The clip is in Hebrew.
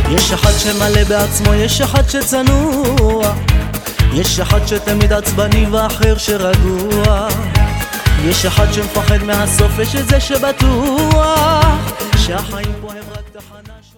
יש אחד שמלא בעצמו, יש אחד שצנוע, יש אחד שתמיד עצבני ואחר שרגוע, יש אחד שמפחד מהסוף, יש את זה שבטוח שהחיים פה הם רק תחנה.